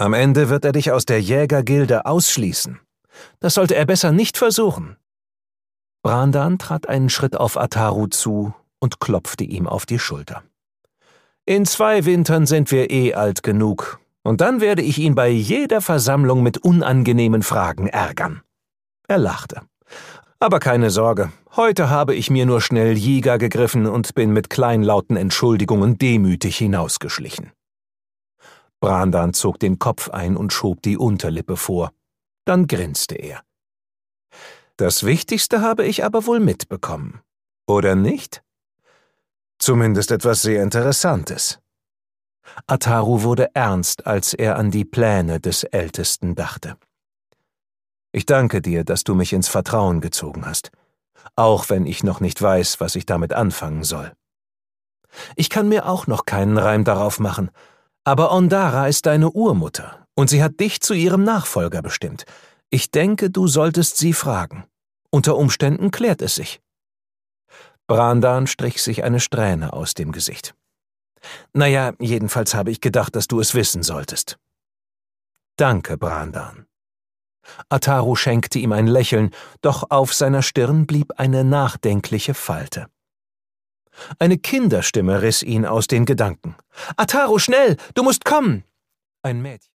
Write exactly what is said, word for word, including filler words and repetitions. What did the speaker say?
Am Ende wird er dich aus der Jägergilde ausschließen. Das sollte er besser nicht versuchen. Brandan trat einen Schritt auf Ataru zu und klopfte ihm auf die Schulter. »In zwei Wintern sind wir eh alt genug, und dann werde ich ihn bei jeder Versammlung mit unangenehmen Fragen ärgern.« Er lachte. »Aber keine Sorge, heute habe ich mir nur schnell Jiga gegriffen und bin mit kleinlauten Entschuldigungen demütig hinausgeschlichen.« Brandan zog den Kopf ein und schob die Unterlippe vor. Dann grinste er. »Das Wichtigste habe ich aber wohl mitbekommen, oder nicht? Zumindest etwas sehr Interessantes.« Ataru wurde ernst, als er an die Pläne des Ältesten dachte. »Ich danke dir, dass du mich ins Vertrauen gezogen hast, auch wenn ich noch nicht weiß, was ich damit anfangen soll. Ich kann mir auch noch keinen Reim darauf machen, aber Ondara ist deine Urmutter, und sie hat dich zu ihrem Nachfolger bestimmt. Ich denke, du solltest sie fragen. Unter Umständen klärt es sich.« Brandan strich sich eine Strähne aus dem Gesicht. »Naja, jedenfalls habe ich gedacht, dass du es wissen solltest.« »Danke, Brandan.« Ataru schenkte ihm ein Lächeln, doch auf seiner Stirn blieb eine nachdenkliche Falte. Eine Kinderstimme riss ihn aus den Gedanken. »Ataru, schnell! Du musst kommen!« Ein Mädchen.